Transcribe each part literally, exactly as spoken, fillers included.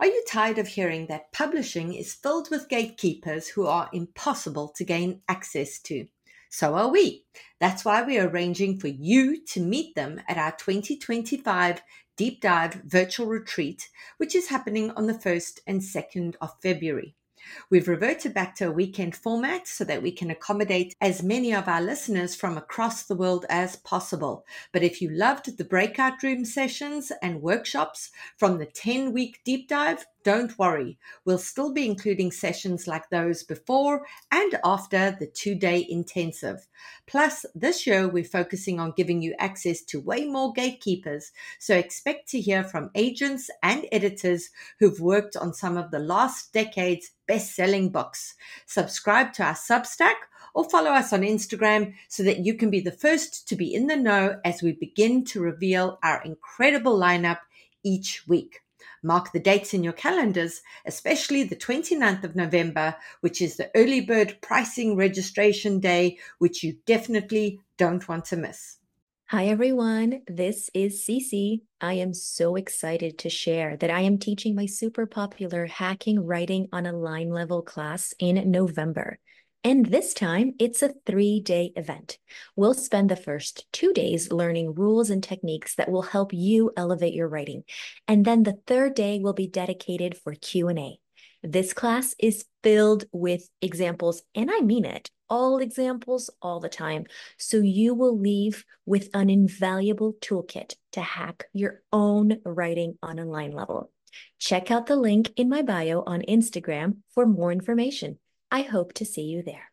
Are you tired of hearing that publishing is filled with gatekeepers who are impossible to gain access to? So are we. That's why we are arranging for you to meet them at our twenty twenty-five Deep Dive Virtual Retreat, which is happening on the first and second of February. We've reverted back to a weekend format so that we can accommodate as many of our listeners from across the world as possible. But if you loved the breakout room sessions and workshops from the ten-week deep dive, don't worry. We'll still be including sessions like those before and after the two-day intensive. Plus, this year we're focusing on giving you access to way more gatekeepers, so expect to hear from agents and editors who've worked on some of the last decade's best-selling books. Subscribe to our Substack or follow us on Instagram so that you can be the first to be in the know as we begin to reveal our incredible lineup each week. Mark the dates in your calendars, especially the twenty-ninth of November, which is the early bird pricing registration day, which you definitely don't want to miss. Hi, everyone. This is Cece. I am so excited to share that I am teaching my super popular Hacking Writing on a Line Level class in November. And this time, it's a three-day event. We'll spend the first two days learning rules and techniques that will help you elevate your writing. And then the third day will be dedicated for Q and A. This class is filled with examples, and I mean it, all examples all the time. So you will leave with an invaluable toolkit to hack your own writing on a line level. Check out the link in my bio on Instagram for more information. I hope to see you there.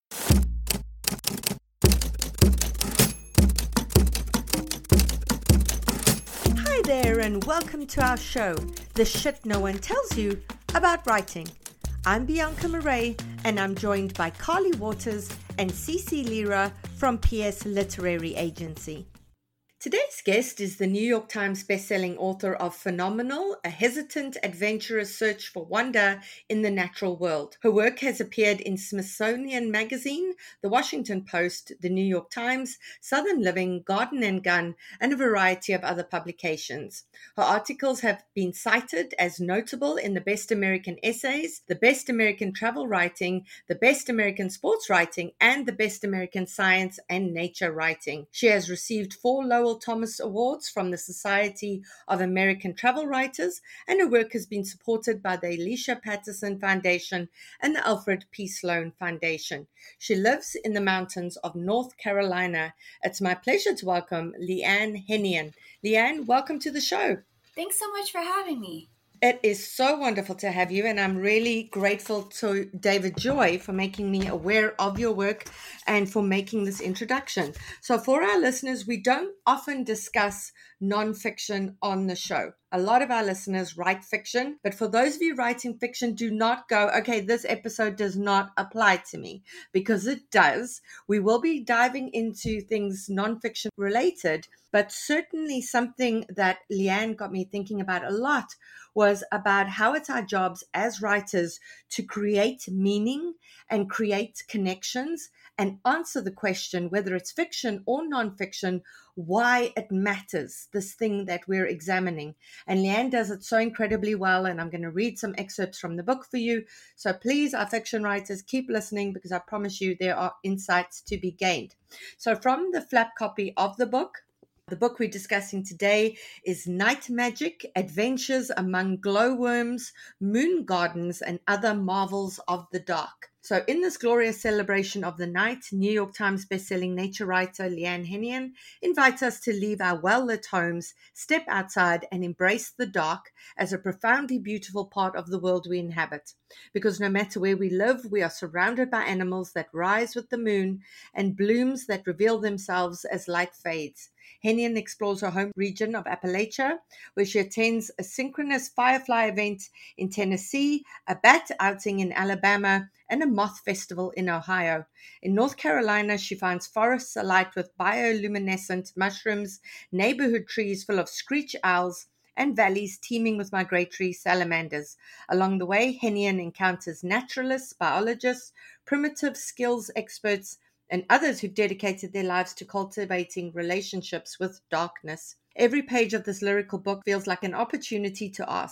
Hi there, and welcome to our show, The Shit No One Tells You About Writing. I'm Bianca Murray, and I'm joined by Carly Waters and Cece Lira from P S Literary Agency. Today's guest is the New York Times bestselling author of Phenomenal, A Hesitant Adventurer's Search for Wonder in the Natural World. Her work has appeared in Smithsonian Magazine, The Washington Post, The New York Times, Southern Living, Garden and Gun, and a variety of other publications. Her articles have been cited as notable in the Best American Essays, the Best American Travel Writing, the Best American Sports Writing, and the Best American Science and Nature Writing. She has received four Lowell Thomas Awards from the Society of American Travel Writers, and her work has been supported by the Alicia Patterson Foundation and the Alfred P. Sloan Foundation. She lives in the mountains of North Carolina. It's my pleasure to welcome Leanne Henein. Leanne, welcome to the show. Thanks so much for having me. It is so wonderful to have you, and I'm really grateful to David Joy for making me aware of your work and for making this introduction. So for our listeners, we don't often discuss nonfiction on the show. A lot of our listeners write fiction, but for those of you writing fiction, do not go, okay, this episode does not apply to me, because it does. We will be diving into things nonfiction related, but certainly something that Leanne got me thinking about a lot was about how it's our jobs as writers to create meaning and create connections and answer the question, whether it's fiction or nonfiction, why it matters, this thing that we're examining. And Leanne does it so incredibly well, and I'm going to read some excerpts from the book for you. So please, our fiction writers, keep listening, because I promise you there are insights to be gained. So from the flap copy of the book, the book we're discussing today is Night Magic, Adventures Among Glowworms, Moon Gardens, and Other Marvels of the Dark. So in this glorious celebration of the night, New York Times bestselling nature writer Leanne Henein invites us to leave our well-lit homes, step outside, and embrace the dark as a profoundly beautiful part of the world we inhabit. Because no matter where we live, we are surrounded by animals that rise with the moon and blooms that reveal themselves as light fades. Henein explores her home region of Appalachia, where she attends a synchronous firefly event in Tennessee, a bat outing in Alabama, and a moth festival in Ohio. In North Carolina, she finds forests alight with bioluminescent mushrooms, neighborhood trees full of screech owls, and valleys teeming with migratory salamanders. Along the way, Henein encounters naturalists, biologists, primitive skills experts, and others who've dedicated their lives to cultivating relationships with darkness. Every page of this lyrical book feels like an opportunity to ask,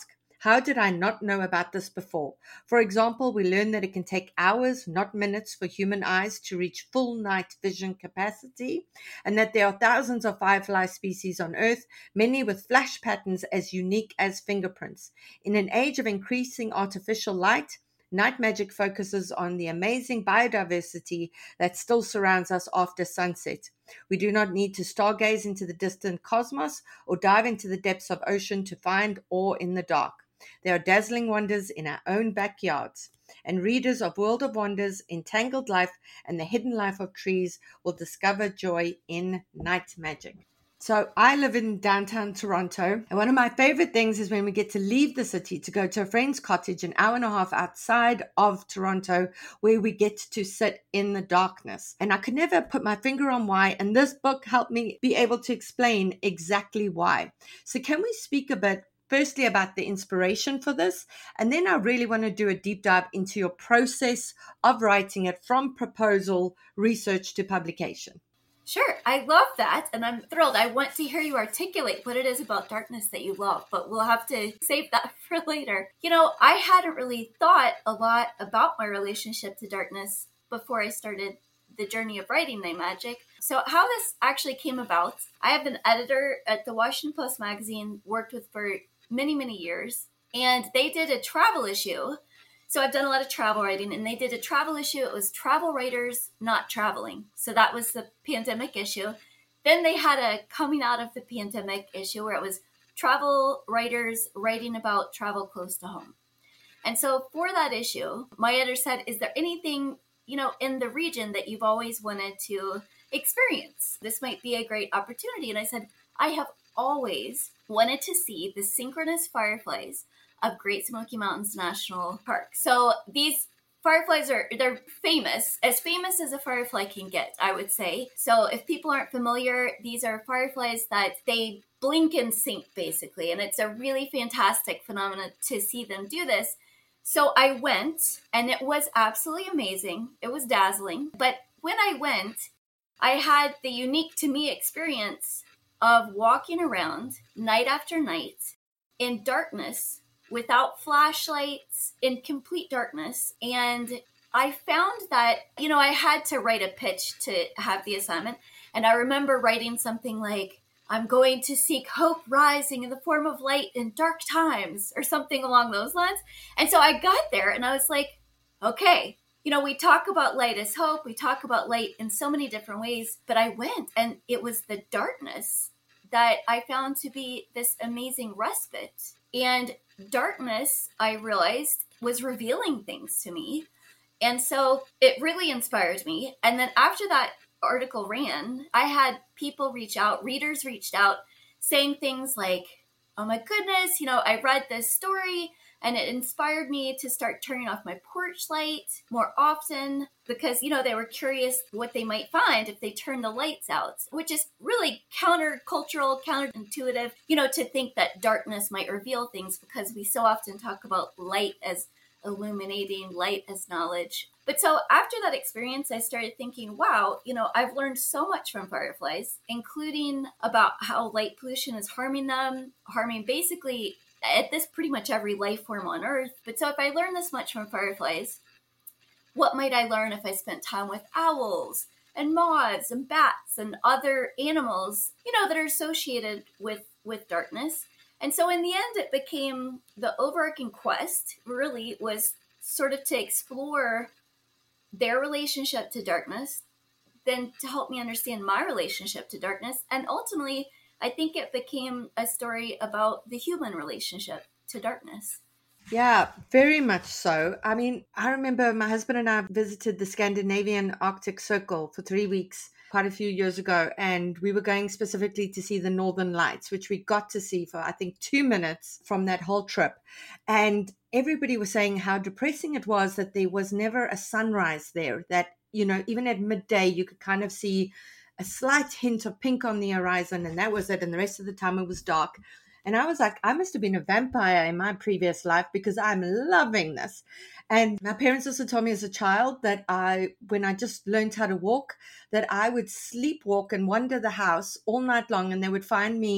How did I not know about this before? For example, we learn that it can take hours, not minutes, for human eyes to reach full night vision capacity, and that there are thousands of firefly species on Earth, many with flash patterns as unique as fingerprints. In an age of increasing artificial light, Night Magic focuses on the amazing biodiversity that still surrounds us after sunset. We do not need to stargaze into the distant cosmos or dive into the depths of ocean to find awe in the dark. There are dazzling wonders in our own backyards. And readers of World of Wonders, Entangled Life, and The Hidden Life of Trees will discover joy in Night Magic. So I live in downtown Toronto, and one of my favorite things is when we get to leave the city to go to a friend's cottage an hour and a half outside of Toronto, where we get to sit in the darkness. And I could never put my finger on why, and this book helped me be able to explain exactly why. So can we speak a bit firstly about the inspiration for this, and then I really want to do a deep dive into your process of writing it from proposal, research to publication. Sure, I love that, and I'm thrilled. I want to hear you articulate what it is about darkness that you love, but we'll have to save that for later. You know, I hadn't really thought a lot about my relationship to darkness before I started the journey of writing Night Magic. So how this actually came about, I have an editor at the Washington Post magazine, worked with for many, many years, and they did a travel issue. So I've done a lot of travel writing, and they did a travel issue. It was Travel Writers Not Traveling. So that was the pandemic issue. Then they had a coming out of the pandemic issue where it was travel writers writing about travel close to home. And so for that issue, my editor said, is there anything, you know, in the region that you've always wanted to experience? This might be a great opportunity. And I said, I have always wanted to see the synchronous fireflies of Great Smoky Mountains National Park. So these fireflies are, they're famous, as famous as a firefly can get, I would say. So if people aren't familiar, these are fireflies that they blink and sync basically. And it's a really fantastic phenomenon to see them do this. So I went, and it was absolutely amazing. It was dazzling. But when I went, I had the unique to me experience of walking around night after night in darkness, without flashlights, in complete darkness. And I found that, you know, I had to write a pitch to have the assignment. And I remember writing something like, I'm going to seek hope rising in the form of light in dark times, or something along those lines. And so I got there and I was like, okay, you know, we talk about light as hope. We talk about light in so many different ways, but I went, and it was the darkness that I found to be this amazing respite. And darkness, I realized, was revealing things to me. And so it really inspired me. And then after that article ran, I had people reach out, readers reached out, saying things like, oh my goodness, you know, I read this story and it inspired me to start turning off my porch light more often because, you know, they were curious what they might find if they turn the lights out, which is really countercultural, counterintuitive, you know, to think that darkness might reveal things because we so often talk about light as illuminating, light as knowledge. But so after that experience, I started thinking, wow, you know, I've learned so much from fireflies, including about how light pollution is harming them, harming basically at this pretty much every life form on Earth. But so if I learned this much from fireflies, what might I learn if I spent time with owls and moths and bats and other animals, you know, that are associated with, with darkness? And so in the end, it became the overarching quest really was sort of to explore their relationship to darkness, then to help me understand my relationship to darkness. And ultimately, I think it became a story about the human relationship to darkness. Yeah, very much so. I mean, I remember my husband and I visited the Scandinavian Arctic Circle for three weeks quite a few years ago, and we were going specifically to see the Northern Lights, which we got to see for, I think, two minutes from that whole trip. And everybody was saying how depressing it was that there was never a sunrise there, that, you know, even at midday, you could kind of see a slight hint of pink on the horizon, and that was it. And the rest of the time it was dark. And I was like, I must have been a vampire in my previous life because I'm loving this. And my parents also told me as a child that I, when I just learned how to walk, that I would sleepwalk and wander the house all night long, and they would find me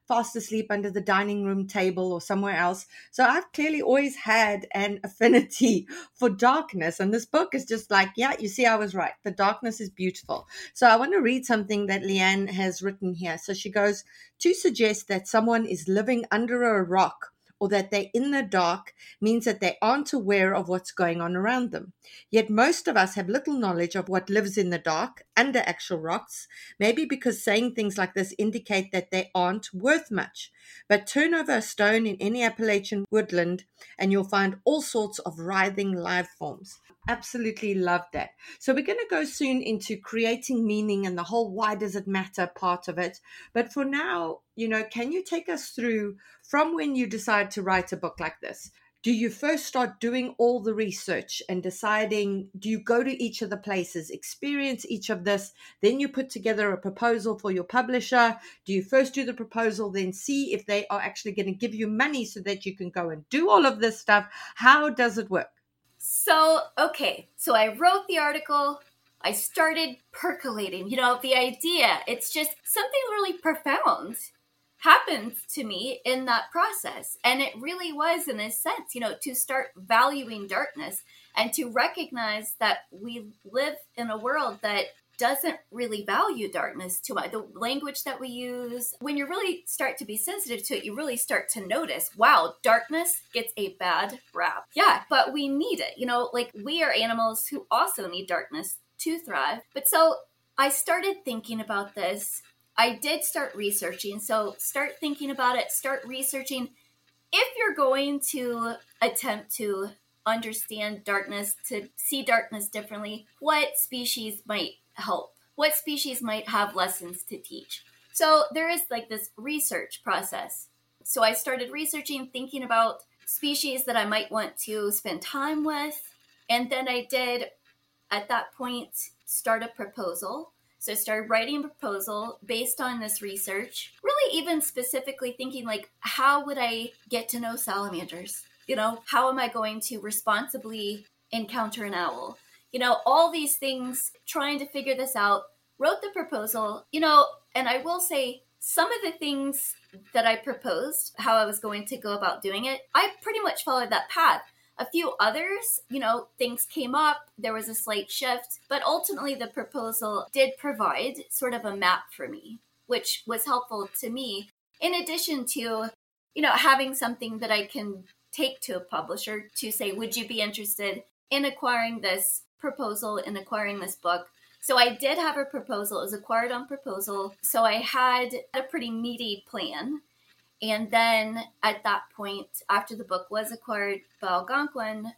fast asleep under the dining room table or somewhere else. So I've clearly always had an affinity for darkness. And this book is just like, yeah, you see, I was right. The darkness is beautiful. So I want to read something that Leanne has written here. So she goes, to suggest that someone is living under a rock or that they're in the dark means that they aren't aware of what's going on around them. Yet most of us have little knowledge of what lives in the dark under actual rocks, maybe because saying things like this indicate that they aren't worth much. But turn over a stone in any Appalachian woodland and you'll find all sorts of writhing life forms. Absolutely love that. So we're going to go soon into creating meaning and the whole why does it matter part of it. But for now, you know, can you take us through from when you decide to write a book like this? Do you first start doing all the research and deciding, do you go to each of the places, experience each of this, then you put together a proposal for your publisher? Do you first do the proposal, then see if they are actually going to give you money so that you can go and do all of this stuff? How does it work? So, okay, so I wrote the article, I started percolating, you know, the idea, it's just something really profound happened to me in that process. And it really was, in a sense, you know, to start valuing darkness and to recognize that we live in a world that doesn't really value darkness too much. The language that we use, when you really start to be sensitive to it, you really start to notice, wow, darkness gets a bad rap. Yeah, but we need it. You know, like we are animals who also need darkness to thrive. But so I started thinking about this. I did start researching. So start thinking about it, start researching. If you're going to attempt to understand darkness, to see darkness differently, what species might help? What species might have lessons to teach? So there is like this research process. So I started researching, thinking about species that I might want to spend time with. And then I did, at that point, start a proposal. So I started writing a proposal based on this research, really even specifically thinking like, how would I get to know salamanders? You know, how am I going to responsibly encounter an owl? You know, all these things, trying to figure this out, wrote the proposal, you know, and I will say some of the things that I proposed, how I was going to go about doing it, I pretty much followed that path. A few others, you know, things came up, there was a slight shift, but ultimately the proposal did provide sort of a map for me, which was helpful to me, in addition to, you know, having something that I can take to a publisher to say, would you be interested in acquiring this proposal, in acquiring this book? So I did have a proposal. It was acquired on proposal. So I had a pretty meaty plan. And then at that point, after the book was acquired by Algonquin,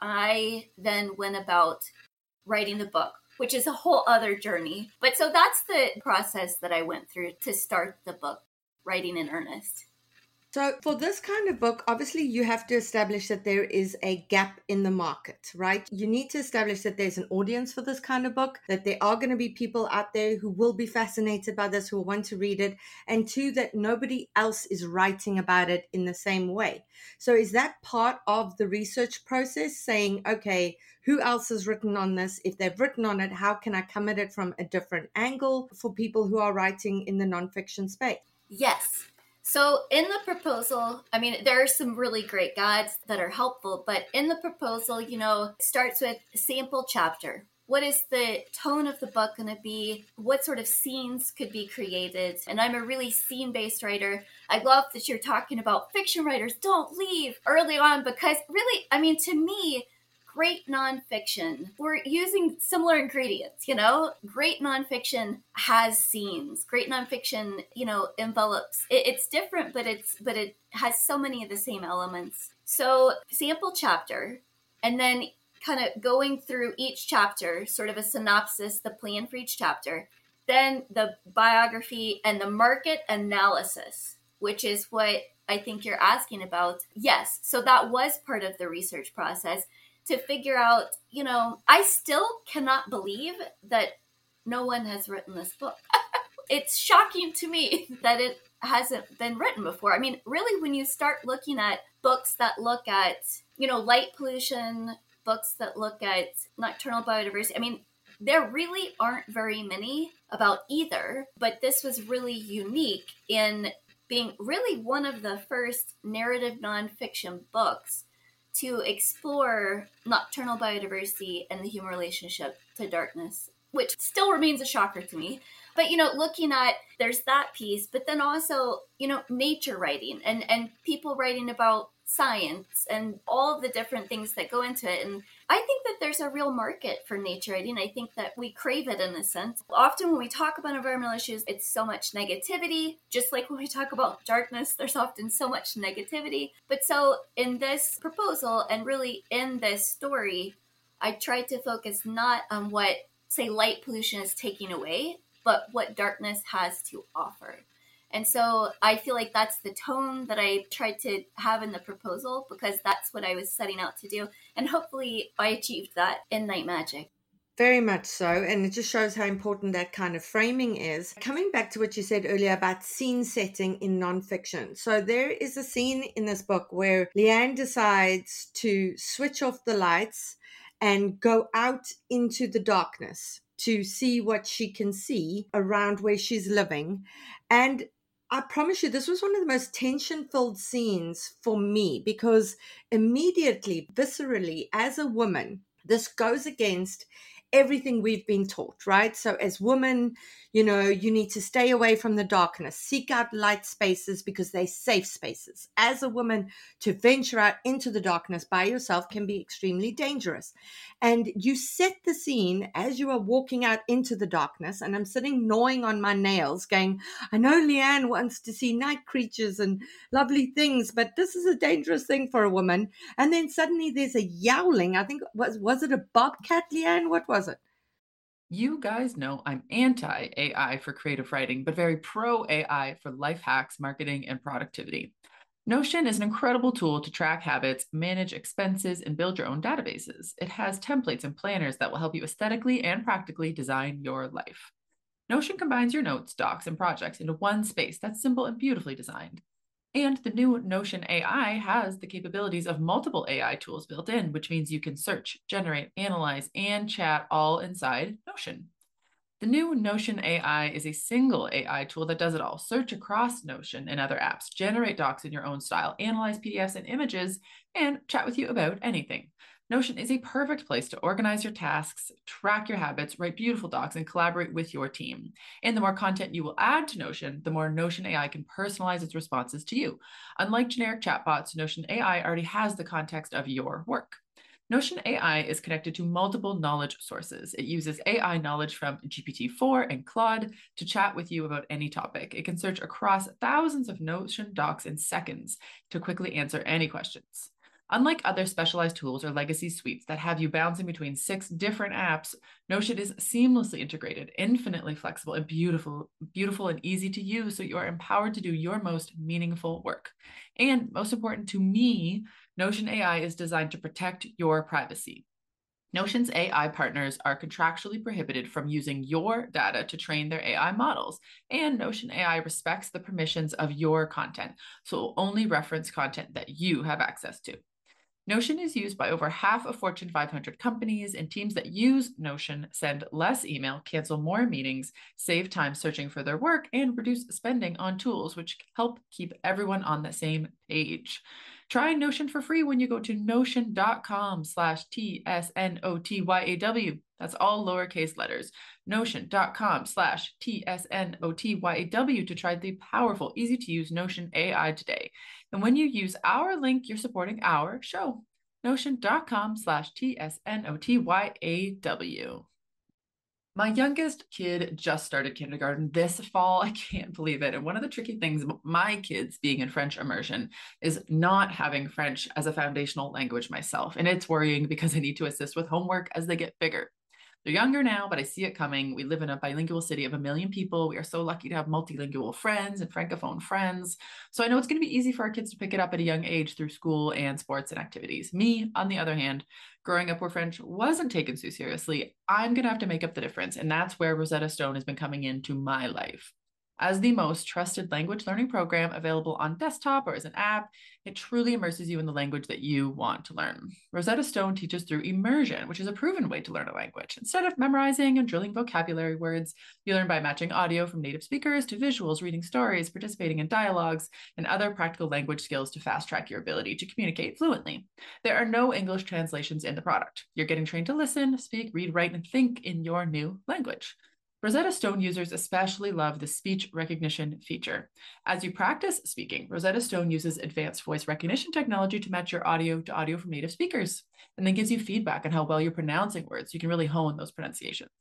I then went about writing the book, which is a whole other journey. But so that's the process that I went through to start the book, writing in earnest. So for this kind of book, obviously you have to establish that there is a gap in the market, right? You need to establish that there's an audience for this kind of book, that there are going to be people out there who will be fascinated by this, who will want to read it, and two, that nobody else is writing about it in the same way. So is that part of the research process, saying, okay, who else has written on this? If they've written on it, how can I come at it from a different angle for people who are writing in the nonfiction space? Yes. So in the proposal, I mean, there are some really great guides that are helpful, but in the proposal, you know, it starts with a sample chapter. What is the tone of the book going to be? What sort of scenes could be created? And I'm a really scene-based writer. I love that you're talking about fiction writers don't leave early on, because really, I mean, to me, great nonfiction, we're using similar ingredients, you know? Great nonfiction has scenes. Great nonfiction, you know, envelops. It, it's different, but it's but it has so many of the same elements. So sample chapter, and then kind of going through each chapter, sort of a synopsis, the plan for each chapter, then the biography and the market analysis, which is what I think you're asking about. Yes, so that was part of the research process, to figure out, you know, I still cannot believe that no one has written this book. It's shocking to me that it hasn't been written before. I mean, really, when you start looking at books that look at, you know, light pollution, books that look at nocturnal biodiversity, I mean, there really aren't very many about either, but this was really unique in being really one of the first narrative nonfiction books to explore nocturnal biodiversity and the human relationship to darkness, which still remains a shocker to me. But, you know, looking at, there's that piece, but then also, you know, nature writing and, and people writing about science and all the different things that go into it. And I think that there's a real market for nature writing. I think that we crave it in a sense. Often when we talk about environmental issues, it's so much negativity. Just like when we talk about darkness, there's often so much negativity. But so in this proposal and really in this story, I tried to focus not on what, say, light pollution is taking away, but what darkness has to offer. And so I feel like that's the tone that I tried to have in the proposal, because that's what I was setting out to do. And hopefully I achieved that in Night Magic. Very much so. And it just shows how important that kind of framing is. Coming back to what you said earlier about scene setting in nonfiction. So there is a scene in this book where Leanne decides to switch off the lights and go out into the darkness to see what she can see around where she's living. And I promise you, this was one of the most tension-filled scenes for me, because immediately, viscerally, as a woman, this goes against everything we've been taught, right? So as women, you know, you need to stay away from the darkness, seek out light spaces because they're safe spaces. As a woman, to venture out into the darkness by yourself can be extremely dangerous. And you set the scene as you are walking out into the darkness, and I'm sitting gnawing on my nails going, I know Leanne wants to see night creatures and lovely things, but this is a dangerous thing for a woman. And then suddenly there's a yowling. I think, was, was it a bobcat, Leanne? What was it? You guys know I'm anti-A I for creative writing, but very pro-A I for life hacks, marketing, and productivity. Notion is an incredible tool to track habits, manage expenses, and build your own databases. It has templates and planners that will help you aesthetically and practically design your life. Notion combines your notes, docs, and projects into one space that's simple and beautifully designed. And the new Notion A I has the capabilities of multiple A I tools built in, which means you can search, generate, analyze, and chat all inside Notion. The new Notion A I is a single A I tool that does it all. Search across Notion and other apps, generate docs in your own style, analyze P D Fs and images, and chat with you about anything. Notion is a perfect place to organize your tasks, track your habits, write beautiful docs, and collaborate with your team. And the more content you will add to Notion, the more Notion A I can personalize its responses to you. Unlike generic chatbots, Notion A I already has the context of your work. Notion A I is connected to multiple knowledge sources. It uses A I knowledge from G P T four and Claude to chat with you about any topic. It can search across thousands of Notion docs in seconds to quickly answer any questions. Unlike other specialized tools or legacy suites that have you bouncing between six different apps, Notion is seamlessly integrated, infinitely flexible, and beautiful, beautiful and easy to use, so you are empowered to do your most meaningful work. And most important to me, Notion A I is designed to protect your privacy. Notion's A I partners are contractually prohibited from using your data to train their A I models, and Notion A I respects the permissions of your content, so it will only reference content that you have access to. Notion is used by over half of Fortune five hundred companies, and teams that use Notion send less email, cancel more meetings, save time searching for their work, and reduce spending on tools which help keep everyone on the same page. Try Notion for free when you go to notion.com slash T-S-N-O-T-Y-A-W. That's all lowercase letters. Notion.com slash T-S-N-O-T-Y-A-W to try the powerful, easy to use Notion A I today. And when you use our link, you're supporting our show. Notion.com slash T-S-N-O-T-Y-A-W. My youngest kid just started kindergarten this fall. I can't believe it. And one of the tricky things about my kids being in French immersion is not having French as a foundational language myself. And it's worrying because I need to assist with homework as they get bigger. They're younger now, but I see it coming. We live in a bilingual city of a million people. We are so lucky to have multilingual friends and francophone friends. So I know it's going to be easy for our kids to pick it up at a young age through school and sports and activities. Me, on the other hand, growing up where French wasn't taken so seriously, I'm going to have to make up the difference. And that's where Rosetta Stone has been coming into my life. As the most trusted language learning program available on desktop or as an app, it truly immerses you in the language that you want to learn. Rosetta Stone teaches through immersion, which is a proven way to learn a language. Instead of memorizing and drilling vocabulary words, you learn by matching audio from native speakers to visuals, reading stories, participating in dialogues, and other practical language skills to fast track your ability to communicate fluently. There are no English translations in the product. You're getting trained to listen, speak, read, write, and think in your new language. Rosetta Stone users especially love the speech recognition feature. As you practice speaking, Rosetta Stone uses advanced voice recognition technology to match your audio to audio from native speakers, and then gives you feedback on how well you're pronouncing words so you can really hone those pronunciations.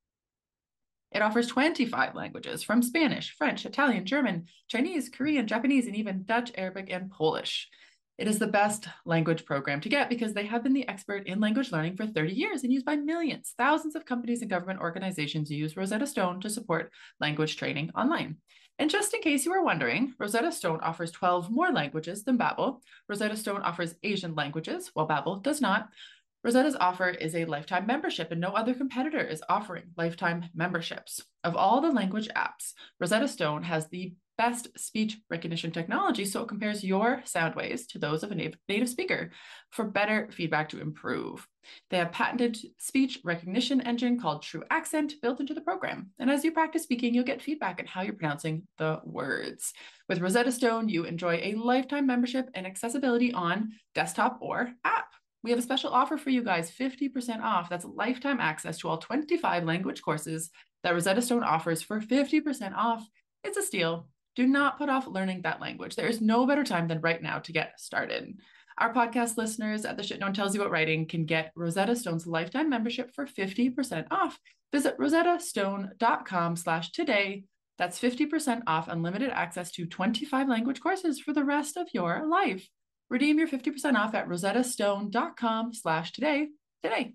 It offers twenty-five languages from Spanish, French, Italian, German, Chinese, Korean, Japanese, and even Dutch, Arabic, and Polish. It is the best language program to get because they have been the expert in language learning for thirty years and used by millions. Thousands of companies and government organizations use Rosetta Stone to support language training online. And just in case you were wondering, Rosetta Stone offers twelve more languages than Babbel. Rosetta Stone offers Asian languages, while Babbel does not. Rosetta's offer is a lifetime membership, and no other competitor is offering lifetime memberships. Of all the language apps, Rosetta Stone has the best speech recognition technology, so it compares your sound waves to those of a native, native speaker for better feedback to improve. They have patented speech recognition engine called True Accent built into the program. And as you practice speaking, you'll get feedback on how you're pronouncing the words. With Rosetta Stone, you enjoy a lifetime membership and accessibility on desktop or app. We have a special offer for you guys, fifty percent off. That's lifetime access to all twenty-five language courses that Rosetta Stone offers for fifty percent off. It's a steal. Do not put off learning that language. There is no better time than right now to get started. Our podcast listeners at The Shit No One Tells You About Writing can get Rosetta Stone's lifetime membership for fifty percent off. Visit rosettastone.com slash today. That's fifty percent off unlimited access to twenty-five language courses for the rest of your life. Redeem your fifty percent off at rosettastone.com slash today today.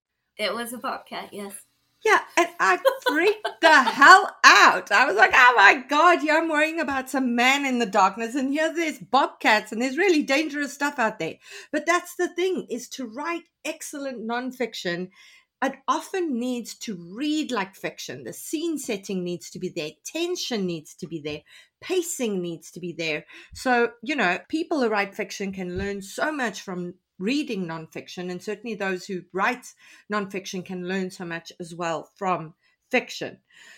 It was a bobcat, yes. Yeah, and I freaked the hell out. I was like, oh my God, yeah, I'm worrying about some man in the darkness, and here there's bobcats, and there's really dangerous stuff out there. But that's the thing, is to write excellent nonfiction, it often needs to read like fiction. The scene setting needs to be there. Tension needs to be there. Pacing needs to be there. So, you know, people who write fiction can learn so much from reading nonfiction, and certainly those who write nonfiction can learn so much as well from fiction.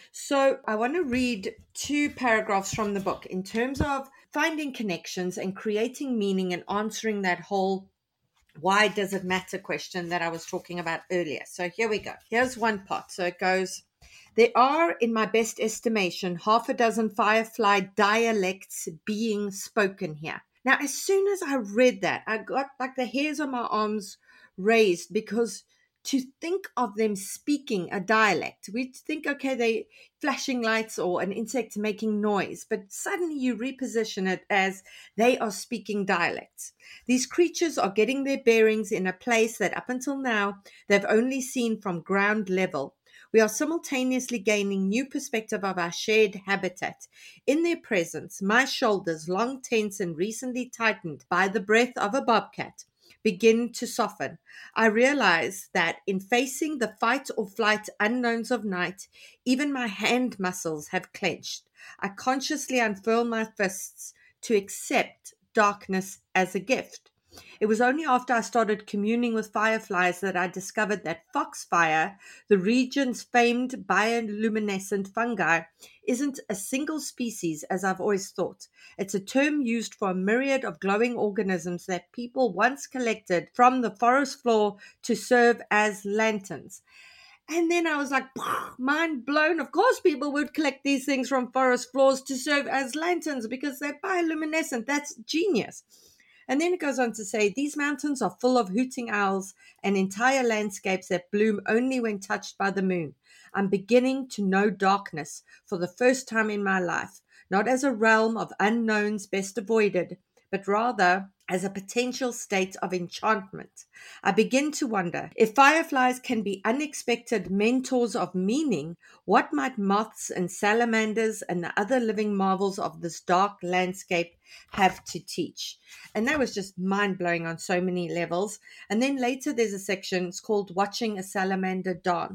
So I want to read two paragraphs from the book in terms of finding connections and creating meaning and answering that whole why does it matter question that I was talking about earlier. So here we go. Here's one part. So it goes, there are, in my best estimation, half a dozen Firefly dialects being spoken here. Now, as soon as I read that, I got like the hairs on my arms raised, because to think of them speaking a dialect, we think, okay, they flashing lights or an insect making noise, but suddenly you reposition it as they are speaking dialects. These creatures are getting their bearings in a place that up until now they've only seen from ground level. We are simultaneously gaining new perspective of our shared habitat. In their presence, my shoulders, long tense and recently tightened by the breath of a bobcat, begin to soften. I realize that in facing the fight or flight unknowns of night, even my hand muscles have clenched. I consciously unfurl my fists to accept darkness as a gift. It was only after I started communing with fireflies that I discovered that foxfire, the region's famed bioluminescent fungi, isn't a single species as I've always thought. It's a term used for a myriad of glowing organisms that people once collected from the forest floor to serve as lanterns. And then I was like, mind blown. Of course, people would collect these things from forest floors to serve as lanterns because they're bioluminescent. That's genius. And then it goes on to say, these mountains are full of hooting owls and entire landscapes that bloom only when touched by the moon. I'm beginning to know darkness for the first time in my life, not as a realm of unknowns best avoided, but rather as a potential state of enchantment. I begin to wonder, if fireflies can be unexpected mentors of meaning, what might moths and salamanders and the other living marvels of this dark landscape have to teach? And that was just mind-blowing on so many levels. And then later there's a section, it's called Watching a Salamander Dance.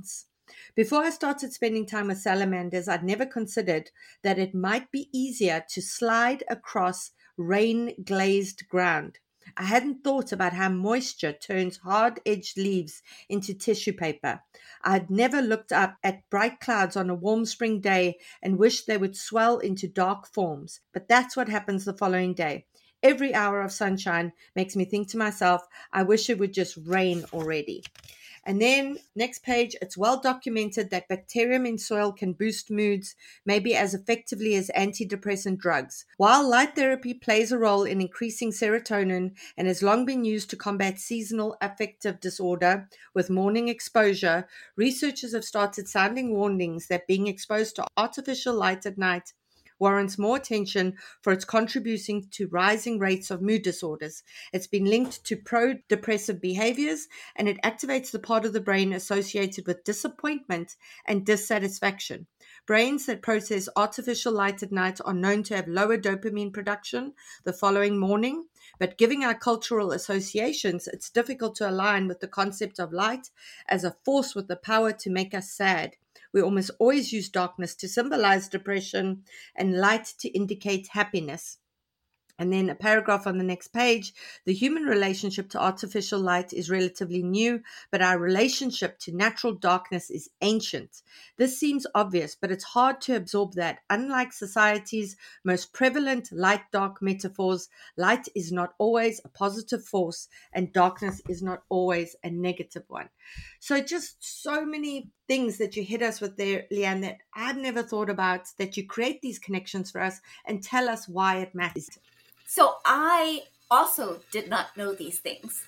Before I started spending time with salamanders, I'd never considered that it might be easier to slide across rain-glazed ground. I hadn't thought about how moisture turns hard-edged leaves into tissue paper. I had never looked up at bright clouds on a warm spring day and wished they would swell into dark forms. But that's what happens the following day. Every hour of sunshine makes me think to myself, I wish it would just rain already. And then next page, it's well documented that bacterium in soil can boost moods, maybe as effectively as antidepressant drugs. While light therapy plays a role in increasing serotonin and has long been used to combat seasonal affective disorder with morning exposure, researchers have started sounding warnings that being exposed to artificial light at night warrants more attention for its contributing to rising rates of mood disorders. It's been linked to pro-depressive behaviors, and it activates the part of the brain associated with disappointment and dissatisfaction. Brains that process artificial light at night are known to have lower dopamine production the following morning, but given our cultural associations, it's difficult to align with the concept of light as a force with the power to make us sad. We almost always use darkness to symbolize depression and light to indicate happiness. And then a paragraph on the next page, the human relationship to artificial light is relatively new, but our relationship to natural darkness is ancient. This seems obvious, but it's hard to absorb that. Unlike society's most prevalent light-dark metaphors, light is not always a positive force, and darkness is not always a negative one. So just so many things that you hit us with there, Leanne, that I'd never thought about, that you create these connections for us and tell us why it matters. So I also did not know these things,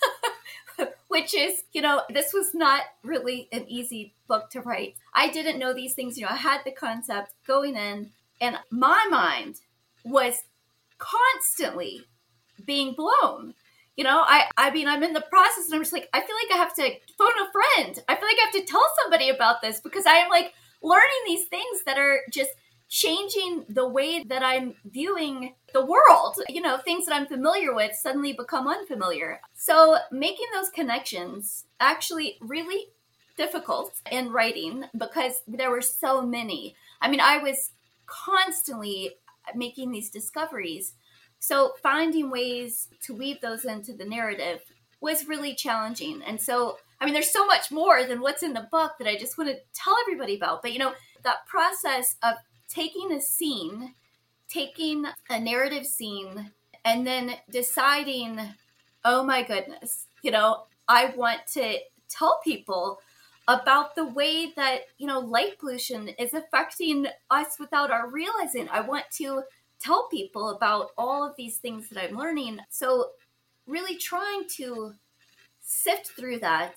which is, you know, this was not really an easy book to write. I didn't know these things. You know, I had the concept going in, and my mind was constantly being blown. You know, I, I mean, I'm in the process and I'm just like, I feel like I have to phone a friend. I feel like I have to tell somebody about this because I am like learning these things that are just changing the way that I'm viewing the world. You know, things that I'm familiar with suddenly become unfamiliar. So making those connections actually really difficult in writing because there were so many. I mean, I was constantly making these discoveries. So finding ways to weave those into the narrative was really challenging. And so, I mean, there's so much more than what's in the book that I just want to tell everybody about. But, you know, that process of taking a scene, taking a narrative scene, and then deciding, oh my goodness, you know, I want to tell people about the way that, you know, light pollution is affecting us without our realizing. I want to tell people about all of these things that I'm learning. So really trying to sift through that,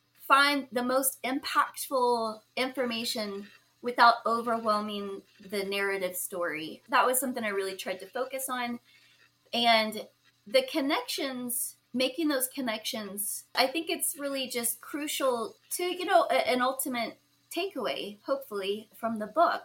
find the most impactful information without overwhelming the narrative story. That was something I really tried to focus on. And the connections, making those connections, I think it's really just crucial to, you know, a, an ultimate takeaway, hopefully, from the book.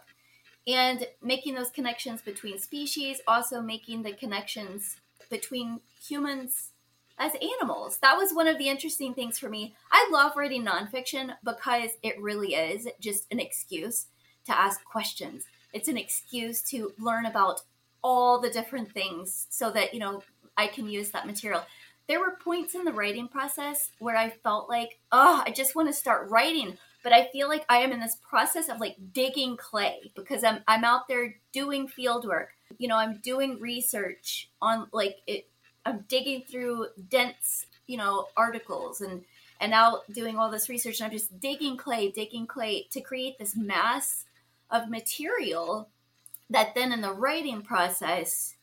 And making those connections between species, also making the connections between humans as animals. That was one of the interesting things for me. I love writing nonfiction because it really is just an excuse to ask questions. It's an excuse to learn about all the different things so that, you know, I can use that material. There were points in the writing process where I felt like, oh, I just want to start writing. But I feel like I am in this process of like digging clay because I'm I'm out there doing field work. You know, I'm doing research on like it. I'm digging through dense, you know, articles and and now doing all this research. And I'm just digging clay, digging clay to create this mass of material that then in the writing process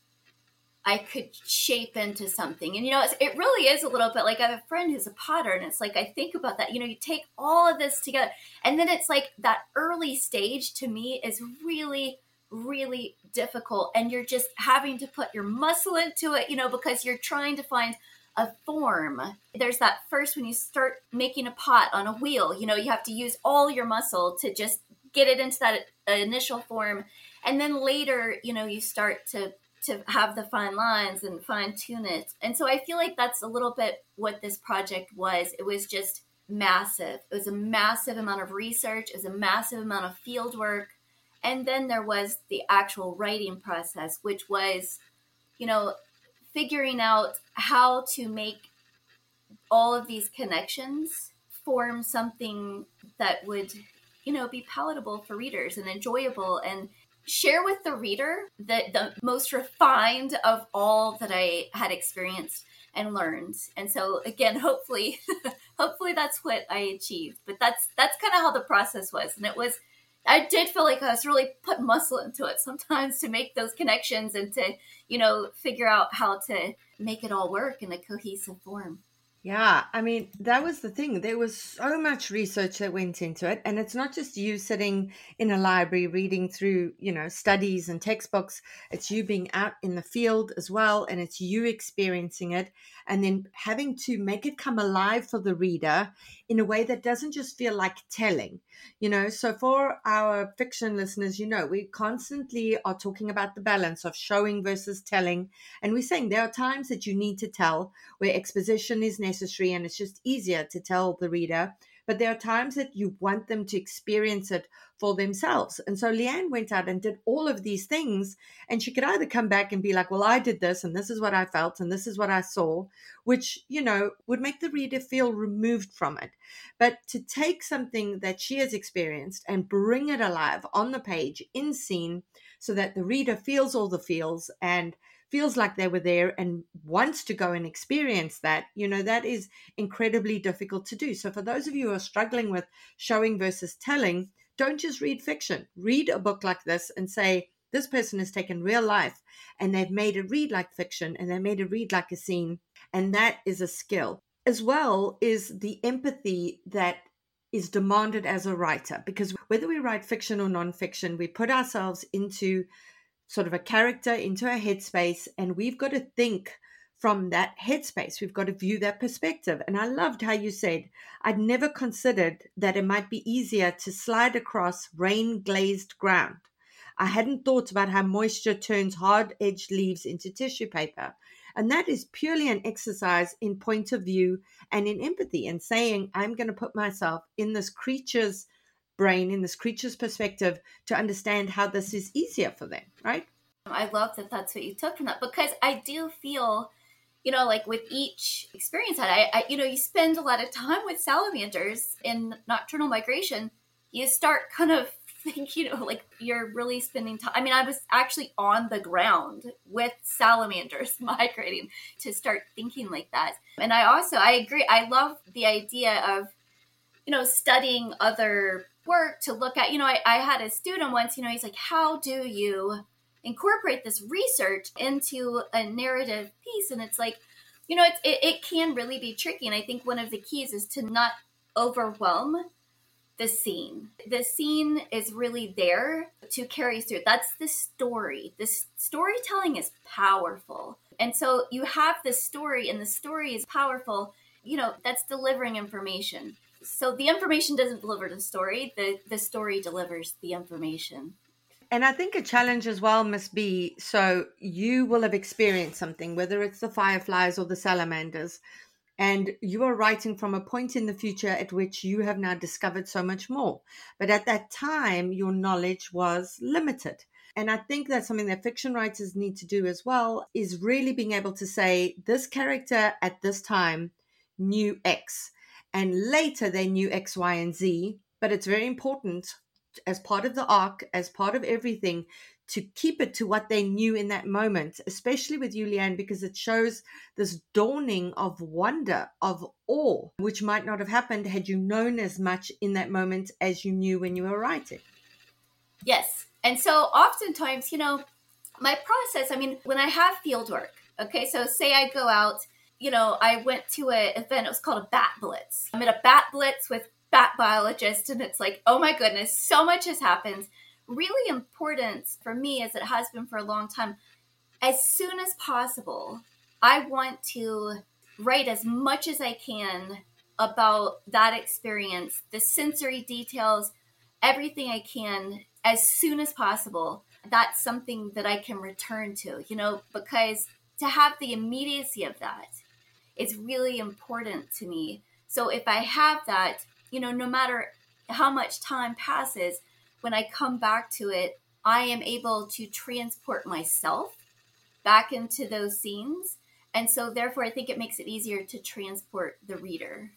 I could shape into something. And, you know, it's, it really is a little bit like I have a friend who's a potter, and it's like I think about that. You know, you take all of this together, and then it's like that early stage to me is really, really difficult. And you're just having to put your muscle into it, you know, because you're trying to find a form. There's that first when you start making a pot on a wheel, you know, you have to use all your muscle to just get it into that initial form. And then later, you know, you start to to have the fine lines and fine tune it. And so I feel like that's a little bit what this project was. It was just massive. It was a massive amount of research. It was a massive amount of field work. And then there was the actual writing process, which was, you know, figuring out how to make all of these connections form something that would, you know, be palatable for readers and enjoyable, and share with the reader the, the most refined of all that I had experienced and learned. And so again, hopefully, hopefully that's what I achieved. But that's that's kind of how the process was. And it was, I did feel like I was really putting muscle into it sometimes to make those connections and to, you know, figure out how to make it all work in a cohesive form. Yeah, I mean, that was the thing. There was so much research that went into it. And it's not just you sitting in a library reading through, you know, studies and textbooks. It's you being out in the field as well. And it's you experiencing it and then having to make it come alive for the reader in a way that doesn't just feel like telling, you know. So for our fiction listeners, you know, we constantly are talking about the balance of showing versus telling. And we're saying there are times that you need to tell where exposition is necessary. necessary and it's just easier to tell the reader, but there are times that you want them to experience it for themselves. And so Leanne went out and did all of these things, and she could either come back and be like, well, I did this and this is what I felt and this is what I saw, which, you know, would make the reader feel removed from it. But to take something that she has experienced and bring it alive on the page in scene so that the reader feels all the feels and feels like they were there and wants to go and experience that, you know, that is incredibly difficult to do. So for those of you who are struggling with showing versus telling, don't just read fiction. Read a book like this and say, this person has taken real life and they've made it read like fiction and they made it read like a scene. And that is a skill. As well is the empathy that is demanded as a writer, because whether we write fiction or nonfiction, we put ourselves into sort of a character, into a headspace, and we've got to think from that headspace. We've got to view that perspective. And I loved how you said, I'd never considered that it might be easier to slide across rain-glazed ground. I hadn't thought about how moisture turns hard-edged leaves into tissue paper. And that is purely an exercise in point of view and in empathy, and saying, I'm going to put myself in this creature's brain, in this creature's perspective, to understand how this is easier for them, right? I love that that's what you took from that, because I do feel, you know, like with each experience that I, I, you know, you spend a lot of time with salamanders in Nocturnal Migration. You start kind of think, you know, like you're really spending time. I mean, I was actually on the ground with salamanders migrating to start thinking like that. And I also, I agree. I love the idea of, you know, studying other work to look at. You know, I, I had a student once, you know, he's like, how do you incorporate this research into a narrative piece? And it's like, you know, it's, it, it can really be tricky. And I think one of the keys is to not overwhelm the scene. The scene is really there to carry through. That's the story. This storytelling is powerful. And so you have this story, and the story is powerful. You know, that's delivering information. So the information doesn't deliver the story. The, the story delivers the information. And I think a challenge as well must be, so you will have experienced something, whether it's the fireflies or the salamanders, and you are writing from a point in the future at which you have now discovered so much more. But at that time, your knowledge was limited. And I think that's something that fiction writers need to do as well, is really being able to say, this character at this time knew X, and later they knew X, Y, and Z. But it's very important as part of the arc, as part of everything, to keep it to what they knew in that moment, especially with you, Leanne, because it shows this dawning of wonder, of awe, which might not have happened had you known as much in that moment as you knew when you were writing. Yes. And so oftentimes, you know, my process, I mean, when I have field work, okay, so say I go out, you know, I went to an event, it was called a Bat Blitz. I'm at a Bat Blitz with bat biologists, and it's like, oh my goodness, so much has happened. Really important for me, as it has been for a long time, as soon as possible, I want to write as much as I can about that experience, the sensory details, everything I can, as soon as possible. That's something that I can return to, you know, because to have the immediacy of that is really important to me, So if I have that, you know, no matter how much time passes, when I come back to it, I am able to transport myself back into those scenes. And so therefore, I think it makes it easier to transport the reader.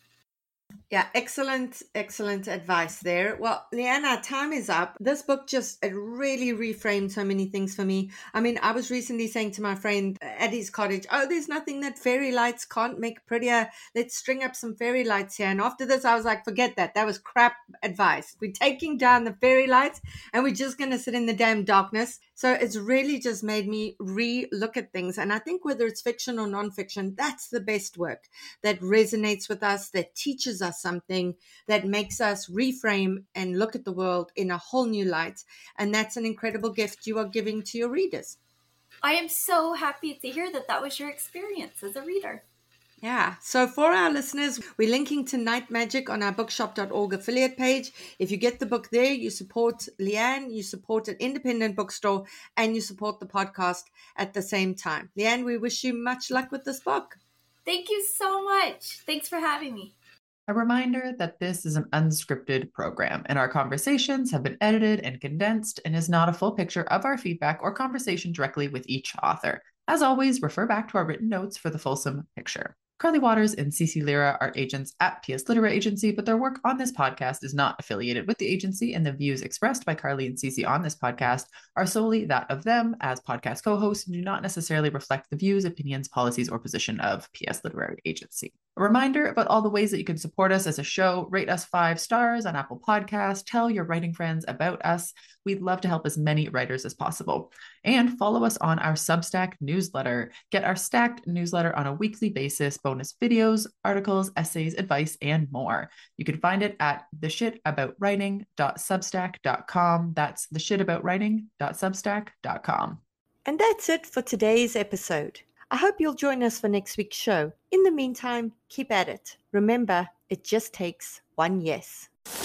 Yeah, excellent, excellent advice there. Well, Leanna, time is up. This book just, it really reframed so many things for me. I mean, I was recently saying to my friend at his cottage, oh, there's nothing that fairy lights can't make prettier. Let's string up some fairy lights here. And after this, I was like, forget that. That was crap advice. We're taking down the fairy lights and we're just going to sit in the damn darkness. So it's really just made me re-look at things. And I think whether it's fiction or nonfiction, that's the best work that resonates with us, that teaches us something, that makes us reframe and look at the world in a whole new light. And that's an incredible gift you are giving to your readers. I am so happy to hear that that was your experience as a reader. Yeah. So for our listeners, we're linking to Night Magic on our bookshop dot org affiliate page. If you get the book there, you support Leanne, you support an independent bookstore, and you support the podcast at the same time. Leanne, we wish you much luck with this book. Thank you so much. Thanks for having me. A reminder that this is an unscripted program and our conversations have been edited and condensed and is not a full picture of our feedback or conversation directly with each author. As always, refer back to our written notes for the fulsome picture. Carly Waters and Cece Lira are agents at P S Literary Agency, but their work on this podcast is not affiliated with the agency, and the views expressed by Carly and Cece on this podcast are solely that of them as podcast co-hosts and do not necessarily reflect the views, opinions, policies, or position of P S Literary Agency. A reminder about all the ways that you can support us as a show: rate us five stars on Apple Podcasts, tell your writing friends about us. We'd love to help as many writers as possible. And follow us on our Substack newsletter. Get our stacked newsletter on a weekly basis, bonus videos, articles, essays, advice, and more. You can find it at the shit about writing dot substack dot com. That's the shit about writing dot substack dot com. And that's it for today's episode. I hope you'll join us for next week's show. In the meantime, keep at it. Remember, it just takes one yes.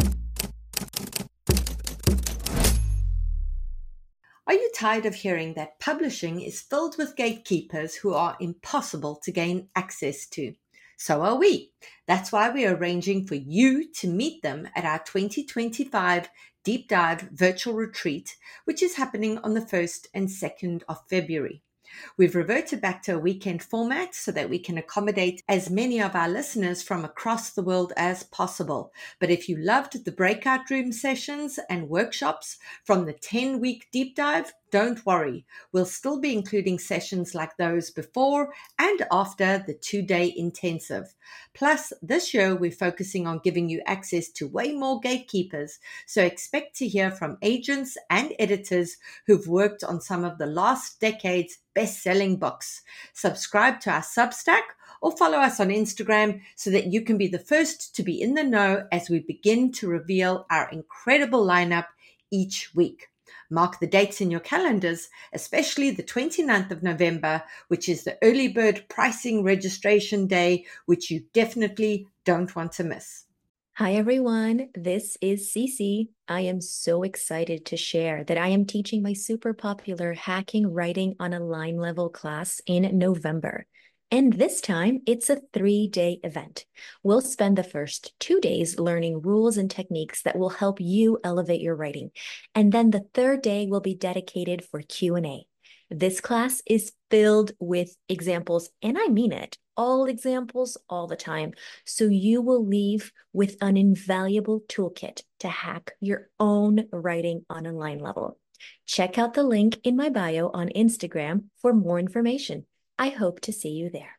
Are you tired of hearing that publishing is filled with gatekeepers who are impossible to gain access to? So are we. That's why we are arranging for you to meet them at our twenty twenty-five Deep Dive Virtual Retreat, which is happening on the first and second of February. We've reverted back to a weekend format so that we can accommodate as many of our listeners from across the world as possible. But if you loved the breakout room sessions and workshops from the ten-week deep dive, don't worry. We'll still be including sessions like those before and after the two-day intensive. Plus, this year we're focusing on giving you access to way more gatekeepers, so expect to hear from agents and editors who've worked on some of the last decade's best-selling books. Subscribe to our Substack or follow us on Instagram so that you can be the first to be in the know as we begin to reveal our incredible lineup each week. Mark the dates in your calendars, especially the twenty-ninth of November, which is the early bird pricing registration day, which you definitely don't want to miss. Hi, everyone. This is Cece. I am so excited to share that I am teaching my super popular Hacking Writing on a Line Level class in November. And this time, it's a three-day event. We'll spend the first two days learning rules and techniques that will help you elevate your writing. And then the third day will be dedicated for Q and A. This class is filled with examples, and I mean it, all examples all the time. So you will leave with an invaluable toolkit to hack your own writing on a line level. Check out the link in my bio on Instagram for more information. I hope to see you there.